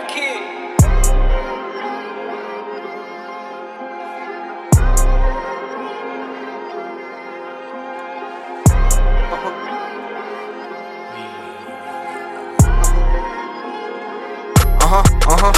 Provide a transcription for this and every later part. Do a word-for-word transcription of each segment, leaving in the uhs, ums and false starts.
آها آها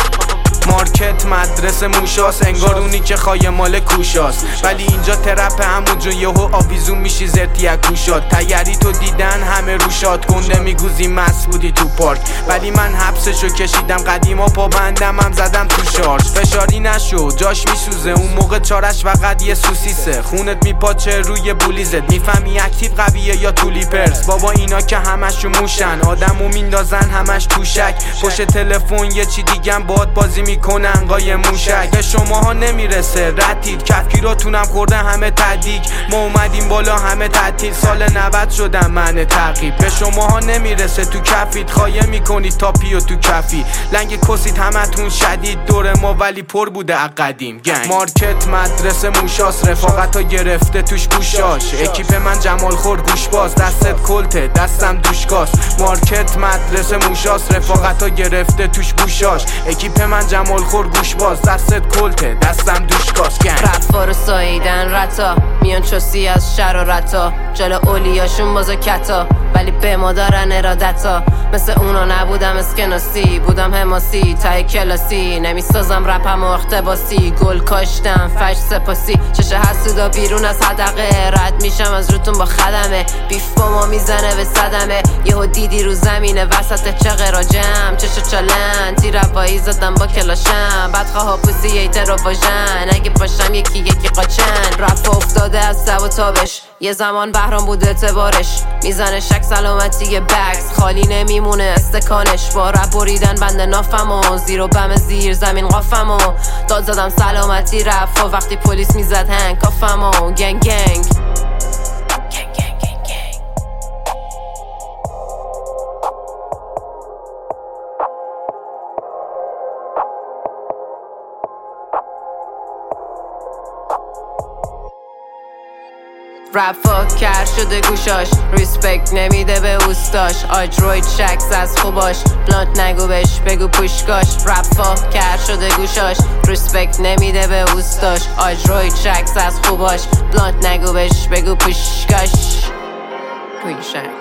مارکت مدرسه موشاست، انگار اونی که خواهی مال کوشاست، ولی اینجا ترپ همون جون یهو آویزون میشی زرتی از کوشات. تیاری تو دیدن همه روشات، گنده میگوزی مست بودی تو پارک، ولی من حبسشو کشیدم قدیما پا بندم هم زدم تو شارژ. فشاری نشو جاش میسوزه، اون موقع چارش فقط یه سوسیسه، خونت میپاچه روی بولیزت، میفهمی اکتیو قویه یا تولی پرس. بابا اینا که همشو موشن، آدمو میندازن همش توشک، پشت تلفن یه چی دیگم باد بازی میکنن قای موشک. به شماها نمیرسه ردید، کفگیراتونم خورده همه تدیگ، ما اومدیم بالا همه تعطیل، سال نود شدم من تعقیب. به شماها نمیرسه تو کفید، خایه میکنید تا پیو تو کفی، لنگ کسید همتون شدید دور ما ولی پر بوده قدیم. گنگ مارکت مدرسه موشاست، رفاقتا گرفته توش گوشاش، اکیپ من جمال خور گوش باز، دستت کلته دستم دوشکاست. مارکت مدرسه موشاست، رفاقتا گرفته توش گوشاش، اکیپ من جمال خور گوش باز، دستت کلته دستم دوشکاست. گنگ رفا رو ساییدن رتا، میان چوسی از شر و رتا، جلو اولیاشون بازا کتا، ولی به ما دارن ارادتا. مثل اونا نبودم اسکناسی، بودم حماسی تای کلاسی، نمیسازم رپم و اختباسی، گل کاشتم فش سپاسی، چش حسودا بیرون از حدقه، رد میشم از روتون با خدمه، بیف با ما میزنه به صدمه، یهو دیدی رو زمینه وسط چه راجم، چش چالن تیر هوایی زدم با کلاشم، بدخواه پوزی ایتر و واژن، اگه پاشم یکی یکی قاچن. رپ افتاده از سب و تابش، یه زمان بهرام بود اعتبارش، میزنه شک سلامتی بکس، خالی نمیمونه استکانش، با رپ بریدن بند نافمو، زیر و بم زیر زمین قافمو، داد زدم سلامتی رفت و وقتی پلیس میزد هنگ کافمو. گنگ گنگ رپ فاک کر شده گوشاش، ریسپکت نمیده به اوستاش، آجروید شکس از خوباش، بلانت نگو بش بگو پوشکاش. رپ فاک کر شده گوشاش، ریسپکت نمیده به اوستاش، آجروید شکس از خوباش، بلانت نگو بش بگو پوشکاش. پوشک